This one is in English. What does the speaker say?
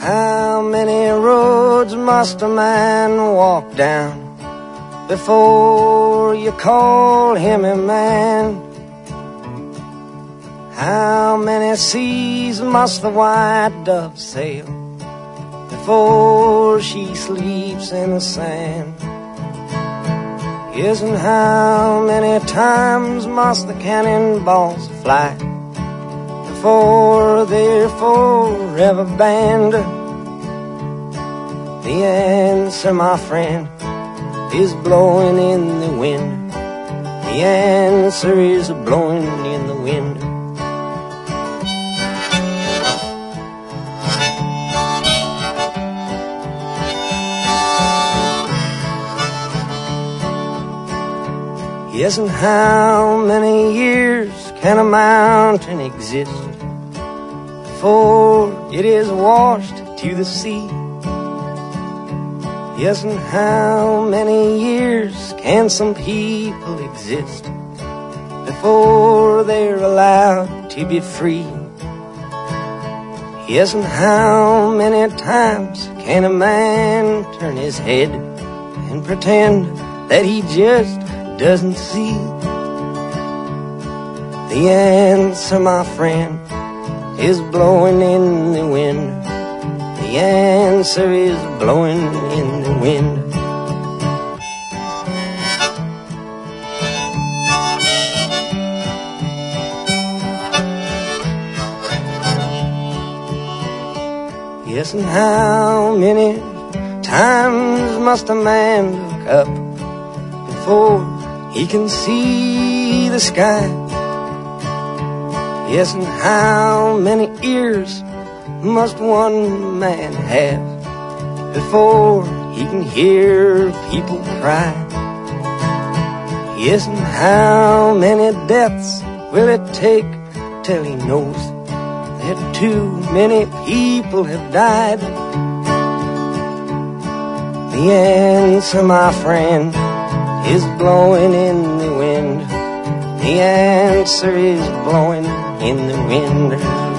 How many roads must a man walk down before you call him a man? How many seas must the white dove sail before she sleeps in the sand? Yes, and how many times must the cannonballs fly before they're forever banned? The answer, my friend, is blowing in the wind. The answer is blowing in the wind. Yes, and how many years can a mountain exist before it is washed to the sea? Yes, and how many years can some people exist before they're allowed to be free? Yes, and how many times can a man turn his head and pretend that he just doesn't see? The answer, my friend, is blowing in the wind. The answer is blowing in the wind. Yes, and how many times must a man look up before he can see the sky? Yes, and how many ears must one man have before he can hear people cry? Yes, and how many deaths will it take till he knows that too many people have died? The answer, my friend, is blowing in the wind. The answer is blowing in the wind.